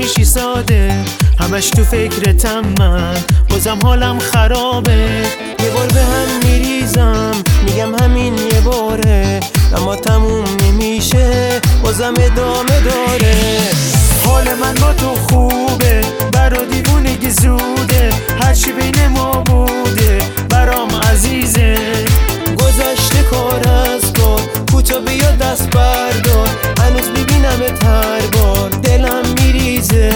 میشی ساده، همش تو فکرتم من، بازم حالم خرابه. یه بار به هم میریزم میگم همین یه باره، اما تموم نمیشه بازم ادامه داره. حال من با تو خوبه، برا دیوونگی زوده، هرچی بین ما بوده برام عزیزه. گذشته کار از کار، کوتا بیا دست بردار، هنوز میبینمت هر بار دلم میریزه.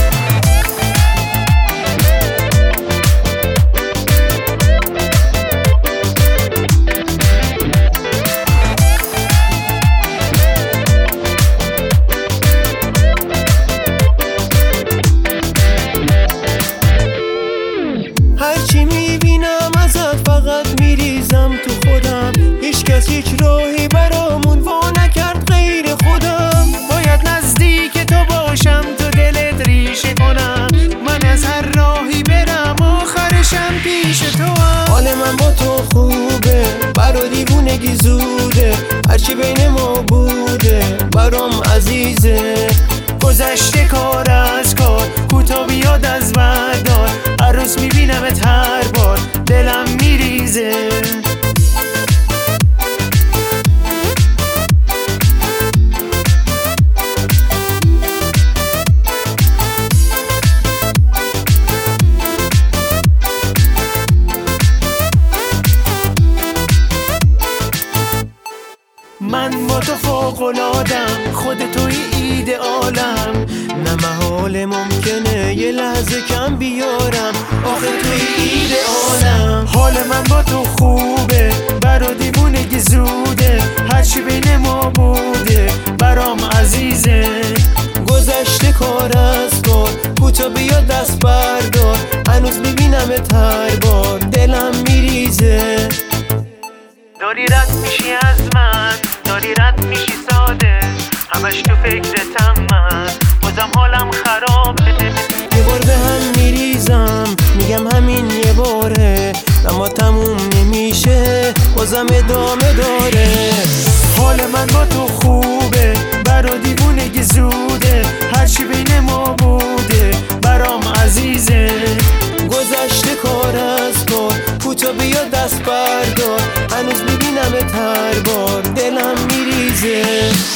هرچی میبینم ازت فقط میریزم تو خودم، هیچ کس هیچ راهی برامون وا نکرد غیر خودم. باید نزدیک تو باشم تو دلت ریشه کنم، من از هر راهی برم آخرشم پیش تو هم. حال من با تو خوبه، برا دیوونگی زوده، هرچی بین ما بوده برام عزیزه. گذشته کار از کار، کوتا بیاد از بردار، هر روز میبینمت هر بار دلم میریزه. من با تو فوق‌العاده‌ام، خود توی ایدئالم، نه محال ممکنه یه لحظه کم بیارم، آخه توی ایدئالم. حال من با تو خوبه، برا دیوونگی زوده، هرچی بین ما بوده برام عزیزه. گذشته کار از کار، کوتا بیا دست بردار، هنوز میبینمت هر بار دلم میریزه. داری رد میشی از من، داری رد میشی ساده، همش تو فکرتم من، بازم حالم خرابه. یه بار به هم میریزم میگم همین یه باره، اما تموم نمیشه بازم ادامه داره. حال من با تو خوبه، برا دیوونگی زوده، هرچی بین ما بوده برام عزیزه. گذشته کار از کار، کوتا بیا دست بردار، هنوز میبینمت هر بار دلم میریزه.